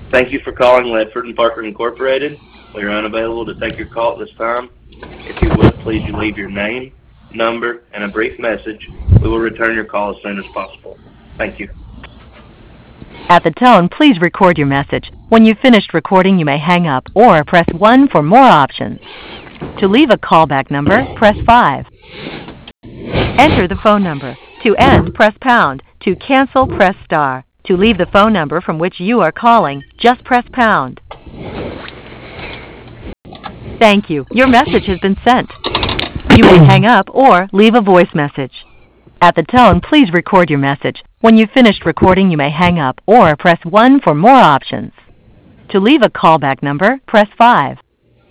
Thank you for calling Ledford and Parker Incorporated. We are unavailable to take your call at this time. If you would, please leave your name, number, and a brief message. We will return your call as soon as possible. Thank you. At the tone, please record your message. When you've finished recording, you may hang up or press 1 for more options. To leave a callback number, press 5. Enter the phone number. To end, press pound. To cancel, press star. To leave the phone number from which you are calling, just press pound. Thank you. Your message has been sent. You may hang up or leave a voice message. At the tone, please record your message. When you've finished recording, you may hang up or press 1 for more options. To leave a callback number, press 5.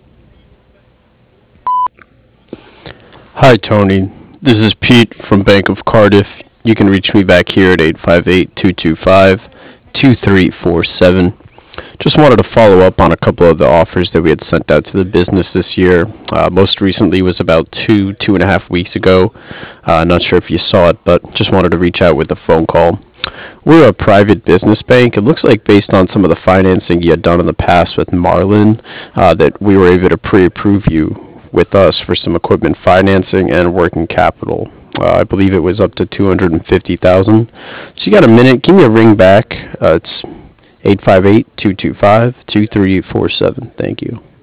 Hi, Tony. This is Pete from Bank of Cardiff. You can reach me back here at 858-225-2347. Just wanted to follow up on a couple of the offers that we had sent out to the business this year. Most recently was about 2.5 weeks ago. Not sure if you saw it, but just wanted to reach out with a phone call. We're a private business bank. It looks like based on some of the financing you had done in the past with Marlin, that we were able to pre-approve you with us for some equipment financing and working capital. I believe it was up to $250,000. So you got a minute? Give me a ring back. It's 858-225-2347. Thank you.